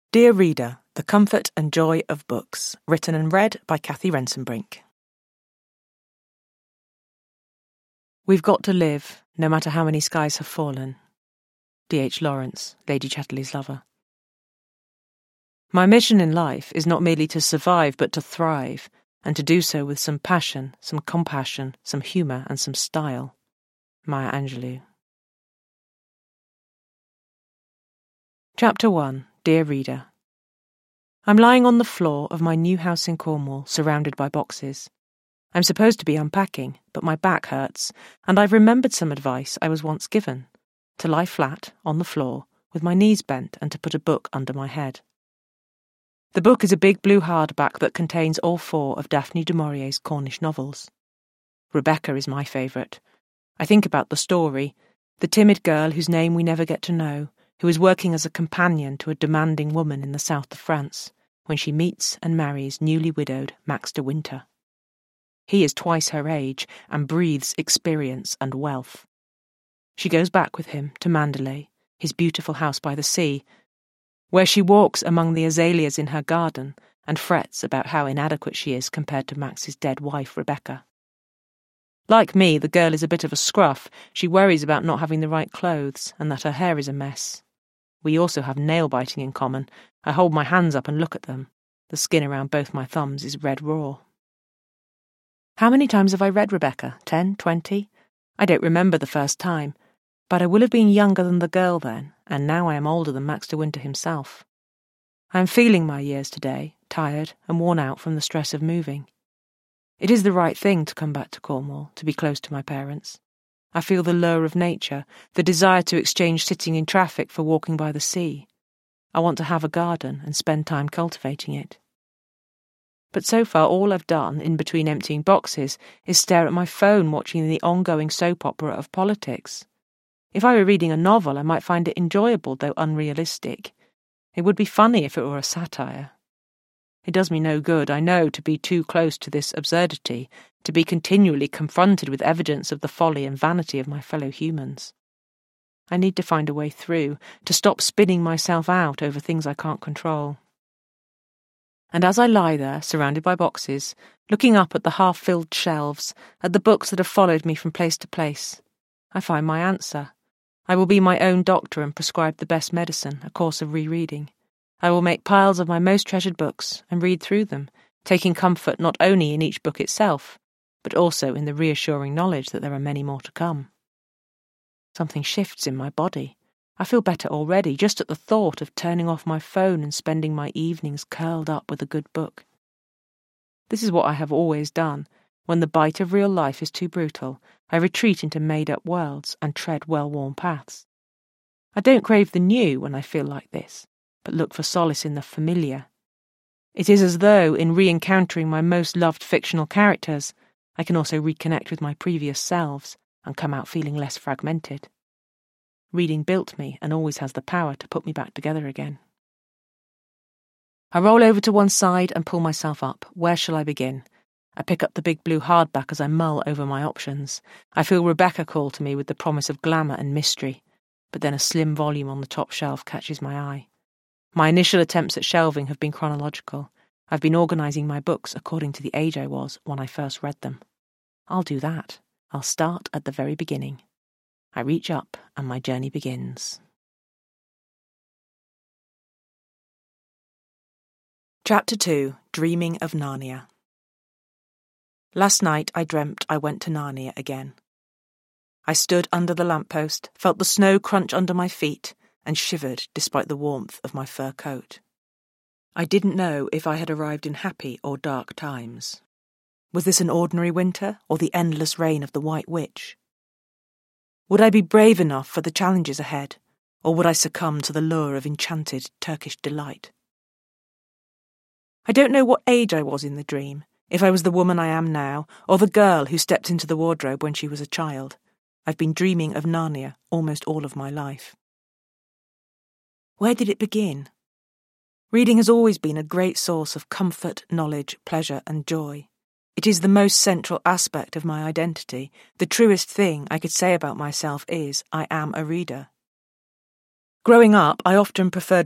Dear Reader, The Comfort and Joy of Books, written and read by Cathy Rensenbrink. We've got to live, no matter how many skies have fallen. D.H. Lawrence, Lady Chatterley's lover. My mission in life is not merely to survive, but to thrive, and to do so with some passion, some compassion, some humour, and some style. Maya Angelou. Chapter 1. Dear Reader. I'm lying on the floor of my new house in Cornwall, surrounded by boxes. I'm supposed to be unpacking, but my back hurts, and I've remembered some advice I was once given, to lie flat, on the floor, with my knees bent and to put a book under my head. The book is a big blue hardback that contains all 4 of Daphne du Maurier's Cornish novels. Rebecca is my favourite. I think about the story, the timid girl whose name we never get to know, who is working as a companion to a demanding woman in the south of France, when she meets and marries newly widowed Max de Winter. He is twice her age and breathes experience and wealth. She goes back with him to Mandalay, his beautiful house by the sea, where she walks among the azaleas in her garden and frets about how inadequate she is compared to Max's dead wife, Rebecca. Like me, the girl is a bit of a scruff. She worries about not having the right clothes and that her hair is a mess. We also have nail-biting in common. I hold my hands up and look at them. The skin around both my thumbs is red raw. How many times have I read Rebecca? 10, 20? I don't remember the first time, but I will have been younger than the girl then, and now I am older than Max de Winter himself. I am feeling my years today, tired and worn out from the stress of moving. It is the right thing to come back to Cornwall, to be close to my parents. I feel the lure of nature, the desire to exchange sitting in traffic for walking by the sea. I want to have a garden and spend time cultivating it. But so far all I've done, in between emptying boxes, is stare at my phone watching the ongoing soap opera of politics. If I were reading a novel, I might find it enjoyable, though unrealistic. It would be funny if it were a satire. It does me no good, I know, to be too close to this absurdity, to be continually confronted with evidence of the folly and vanity of my fellow humans. I need to find a way through, to stop spinning myself out over things I can't control. And as I lie there, surrounded by boxes, looking up at the half-filled shelves, at the books that have followed me from place to place, I find my answer. I will be my own doctor and prescribe the best medicine, a course of rereading. I will make piles of my most treasured books and read through them, taking comfort not only in each book itself, but also in the reassuring knowledge that there are many more to come. Something shifts in my body. I feel better already, just at the thought of turning off my phone and spending my evenings curled up with a good book. This is what I have always done. When the bite of real life is too brutal, I retreat into made-up worlds and tread well-worn paths. I don't crave the new when I feel like this, but look for solace in the familiar. It is as though, in re-encountering my most loved fictional characters, I can also reconnect with my previous selves and come out feeling less fragmented. Reading built me and always has the power to put me back together again. I roll over to one side and pull myself up. Where shall I begin? I pick up the big blue hardback as I mull over my options. I feel Rebecca call to me with the promise of glamour and mystery, but then a slim volume on the top shelf catches my eye. My initial attempts at shelving have been chronological. I've been organising my books according to the age I was when I first read them. I'll do that. I'll start at the very beginning. I reach up and my journey begins. Chapter 2. Dreaming of Narnia. Last night I dreamt I went to Narnia again. I stood under the lamppost, felt the snow crunch under my feet, and shivered despite the warmth of my fur coat. I didn't know if I had arrived in happy or dark times. Was this an ordinary winter, or the endless reign of the White Witch? Would I be brave enough for the challenges ahead, or would I succumb to the lure of enchanted Turkish delight? I don't know what age I was in the dream, if I was the woman I am now, or the girl who stepped into the wardrobe when she was a child. I've been dreaming of Narnia almost all of my life. Where did it begin? Reading has always been a great source of comfort, knowledge, pleasure, and joy. It is the most central aspect of my identity. The truest thing I could say about myself is, I am a reader. Growing up, I often preferred